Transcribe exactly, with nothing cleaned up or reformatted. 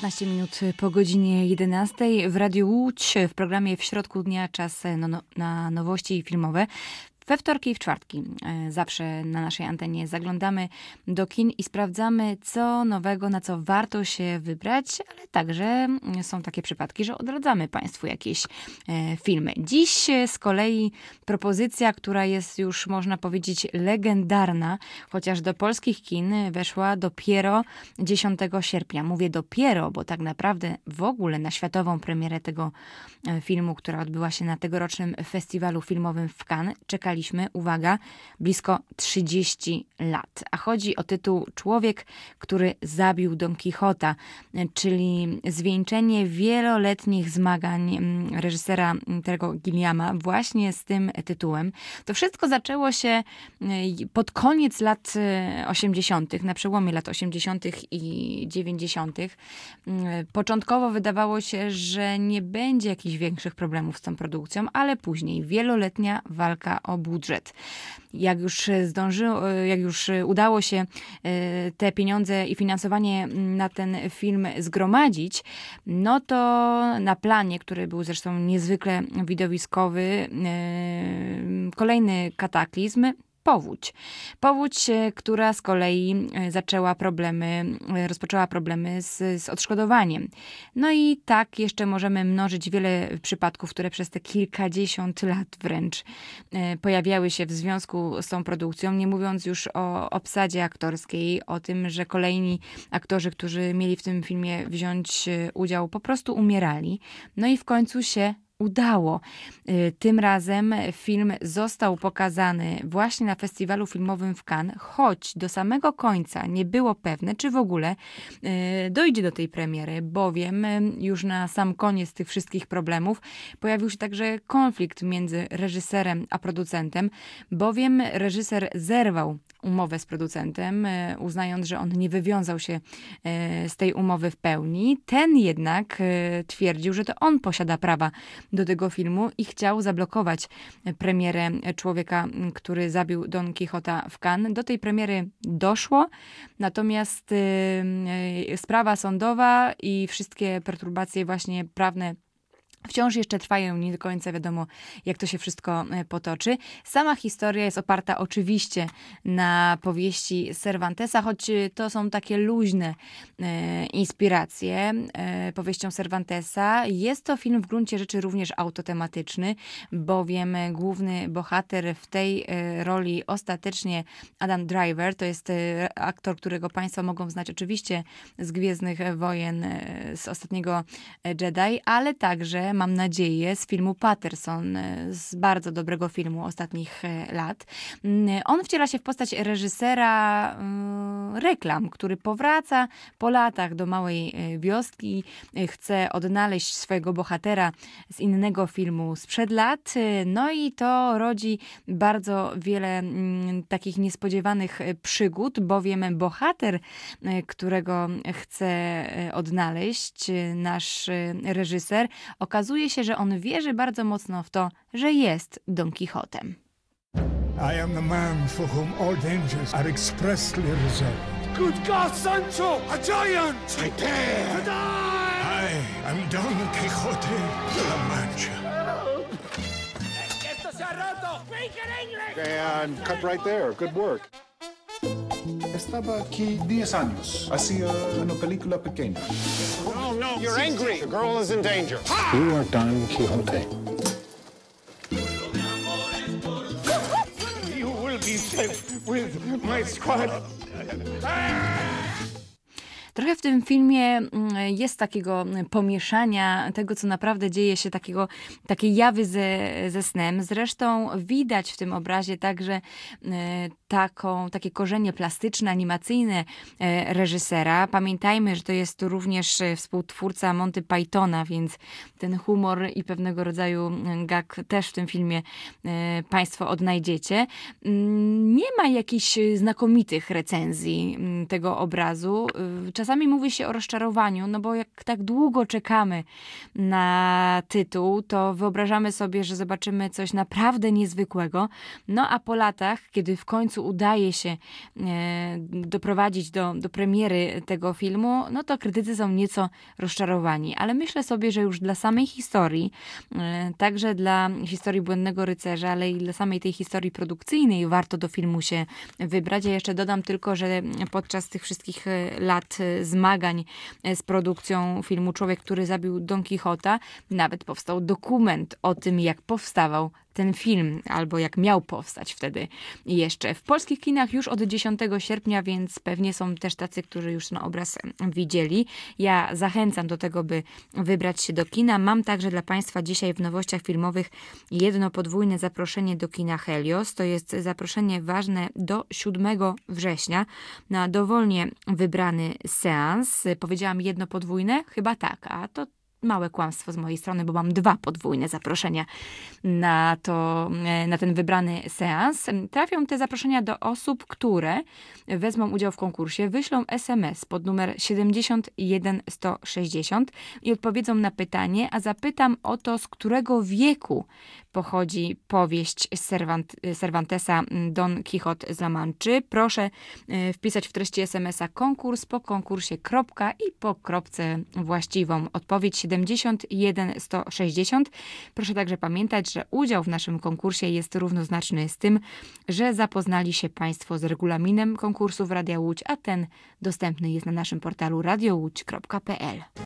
szesnaście minut po godzinie jedenastej w Radiu Łódź w programie W środku dnia czas no, no, na nowości filmowe. We wtorki i w czwartki zawsze na naszej antenie zaglądamy do kin i sprawdzamy, co nowego, na co warto się wybrać, ale także są takie przypadki, że odradzamy Państwu jakieś filmy. Dziś z kolei propozycja, która jest już, można powiedzieć, legendarna, chociaż do polskich kin weszła dopiero dziesiątego sierpnia. Mówię dopiero, bo tak naprawdę w ogóle na światową premierę tego filmu, która odbyła się na tegorocznym festiwalu filmowym w Cannes, czekaliśmy, uwaga, blisko trzydzieści lat. A chodzi o tytuł Człowiek, który zabił Don Quixota, czyli zwieńczenie wieloletnich zmagań reżysera Terry'ego Gilliama właśnie z tym tytułem. To wszystko zaczęło się pod koniec lat osiemdziesiątych, na przełomie lat osiemdziesiątych i dziewięćdziesiątych. Początkowo wydawało się, że nie będzie jakichś większych problemów z tą produkcją, ale później wieloletnia walka o budżet. Jak już zdążyło, jak już udało się te pieniądze i finansowanie na ten film zgromadzić, no to na planie, który był zresztą niezwykle widowiskowy, kolejny kataklizm, Powódź. Powódź, która z kolei zaczęła problemy, rozpoczęła problemy z, z odszkodowaniem. No i tak jeszcze możemy mnożyć wiele przypadków, które przez te kilkadziesiąt lat wręcz pojawiały się w związku z tą produkcją, nie mówiąc już o obsadzie aktorskiej, o tym, że kolejni aktorzy, którzy mieli w tym filmie wziąć udział, po prostu umierali. No i w końcu się udało. Tym razem film został pokazany właśnie na festiwalu filmowym w Cannes, choć do samego końca nie było pewne, czy w ogóle dojdzie do tej premiery, bowiem już na sam koniec tych wszystkich problemów pojawił się także konflikt między reżyserem a producentem, bowiem reżyser zerwał umowę z producentem, uznając, że on nie wywiązał się z tej umowy w pełni. Ten jednak twierdził, że to on posiada prawa do tego filmu i chciał zablokować premierę Człowieka, który zabił Don Quixota w Cannes. Do tej premiery doszło, natomiast y, sprawa sądowa i wszystkie perturbacje właśnie prawne wciąż jeszcze trwają, nie do końca wiadomo, jak to się wszystko potoczy. Sama historia jest oparta oczywiście na powieści Cervantesa, choć to są takie luźne e, inspiracje e, powieścią Cervantesa. Jest to film w gruncie rzeczy również autotematyczny, bowiem główny bohater w tej e, roli ostatecznie Adam Driver, to jest e, aktor, którego Państwo mogą znać oczywiście z Gwiezdnych Wojen, e, z ostatniego Jedi, ale także mam nadzieję, z filmu Patterson, z bardzo dobrego filmu ostatnich lat. On wciela się w postać reżysera reklam, który powraca po latach do małej wioski, chce odnaleźć swojego bohatera z innego filmu sprzed lat, no i to rodzi bardzo wiele takich niespodziewanych przygód, bowiem bohater, którego chce odnaleźć nasz reżyser, okazuje się, że on wierzy bardzo mocno w to, że jest Don Quixotem. I am the man for whom all dangers are expressly reserved. Good God, Sancho! A giant! I dare To die! I am Don Quixote de la Mancha. ¡Esto se ha roto! Speak in English! And cut right there. Good work. Estaba aquí diez años. Hacía una película pequeña. Oh, no. You're angry. The girl is in danger. Ha! You are Don Quixote. You will be sent with my squad. Trochę w tym filmie jest takiego pomieszania tego, co naprawdę dzieje się, takiego, takiej jawy ze, ze snem. Zresztą widać w tym obrazie także taką, takie korzenie plastyczne, animacyjne reżysera. Pamiętajmy, że to jest również współtwórca Monty Pythona, więc ten humor i pewnego rodzaju gag też w tym filmie Państwo odnajdziecie. Nie ma jakichś znakomitych recenzji tego obrazu. Czasami czasami mówi się o rozczarowaniu, no bo jak tak długo czekamy na tytuł, to wyobrażamy sobie, że zobaczymy coś naprawdę niezwykłego. No a po latach, kiedy w końcu udaje się e, doprowadzić do, do premiery tego filmu, no to krytycy są nieco rozczarowani. Ale myślę sobie, że już dla samej historii, e, także dla historii Błędnego Rycerza, ale i dla samej tej historii produkcyjnej warto do filmu się wybrać. Ja jeszcze dodam tylko, że podczas tych wszystkich lat zmagań z produkcją filmu Człowiek, który zabił Don Quixota, nawet powstał dokument o tym, jak powstawał ten film, albo jak miał powstać wtedy jeszcze. W polskich kinach już od dziesiątego sierpnia, więc pewnie są też tacy, którzy już ten obraz widzieli. Ja zachęcam do tego, by wybrać się do kina. Mam także dla Państwa dzisiaj w nowościach filmowych jedno podwójne zaproszenie do kina Helios. To jest zaproszenie ważne do siódmego września na dowolnie wybrany seans. Powiedziałam jedno podwójne? Chyba tak, a to małe kłamstwo z mojej strony, bo mam dwa podwójne zaproszenia na, to, na ten wybrany seans. Trafią te zaproszenia do osób, które wezmą udział w konkursie, wyślą es em es pod numer siedemdziesiąt jeden sto sześćdziesiąt i odpowiedzą na pytanie, a zapytam o to, z którego wieku pochodzi powieść Cervant, Cervantesa Don Quixote z La Manczy. Proszę wpisać w treści es em es a konkurs, po konkursie kropka i po kropce właściwą odpowiedź siedemdziesiąt jeden sto sześćdziesiąt. Proszę także pamiętać, że udział w naszym konkursie jest równoznaczny z tym, że zapoznali się Państwo z regulaminem konkursu w Radia Łódź, a ten dostępny jest na naszym portalu radio łódź kropka pe el.